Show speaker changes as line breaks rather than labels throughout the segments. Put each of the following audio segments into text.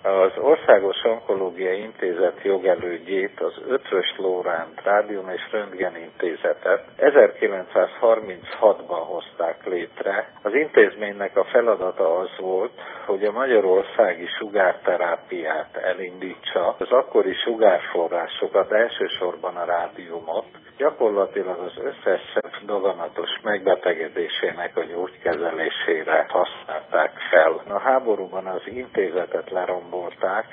Az Országos Onkológiai Intézet jogelődjét, az Eötvös Loránd Rádium- és Röntgenintézetet 1936-ban hozták létre. Az intézménynek a feladata az volt, hogy a magyarországi sugárterápiát elindítsa, az akkori sugárforrásokat, elsősorban a rádiumot, gyakorlatilag az összes daganatos megbetegedésének a gyógykezelésére használták fel. A háborúban az intézetet lerombolták,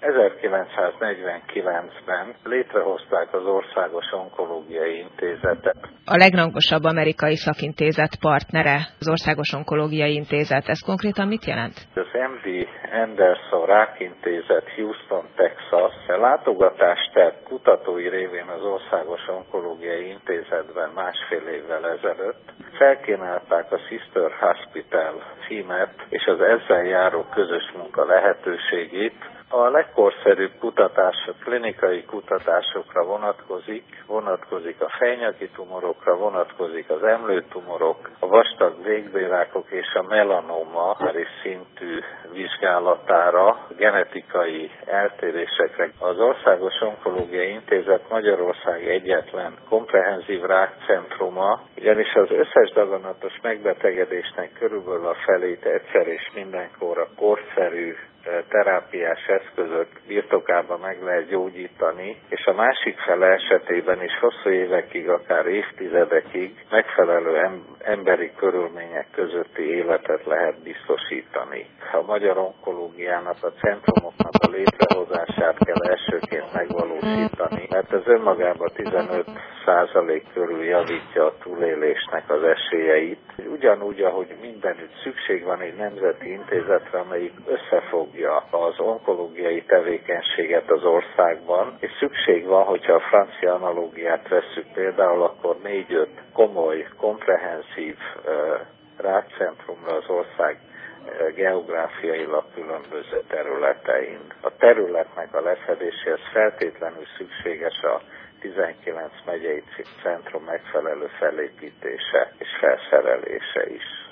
1949-ben létrehozták az Országos Onkológiai Intézetet.
A legrangosabb amerikai szakintézet partnere az Országos Onkológiai Intézet. Ez konkrétan mit jelent?
Az MD Anderson Rákintézet Houston, Texas látogatást tett kutatói révén az Országos Onkológiai Intézetben másfél évvel ezelőtt. Felkínálták a Sister Hospital címet és az ezzel járó közös munka lehetőségét. A legkorszerűbb kutatás a klinikai kutatásokra vonatkozik a fejnyaki tumorokra, vonatkozik az emlőtumorok, a vastag végbélákok és a melanoma szintű vizsgálatára, genetikai eltérésekre. Az Országos Onkológiai Intézet Magyarország egyetlen komprehenzív rákcentruma, ugyanis az összes daganatos megbetegedésnek körülbelül a felét egyszer és mindenkorra korszerű terápiás eszközök birtokában meg lehet gyógyítani, és a másik fele esetében is hosszú évekig, akár évtizedekig megfelelő emberi körülmények közötti életet lehet biztosítani. A magyar onkológiának, a centrumoknak a létrehozását kell elsőként megvalósítani, mert ez önmagában 15% körül javítja a túlélésnek az esélyeit. Ugyanúgy, ahogy mindenütt szükség van egy nemzeti intézetre, amelyik összefogja az onkológiai tevékenységet az országban, és szükség van, hogyha a francia analógiát vesszük például, akkor 4-5 komoly, komprehenzív rákcentrumra az ország geográfiailag különböző területein. A területnek a lefedéséhez feltétlenül szükséges a 19 megyei centrum megfelelő felépítése és felszerelése is.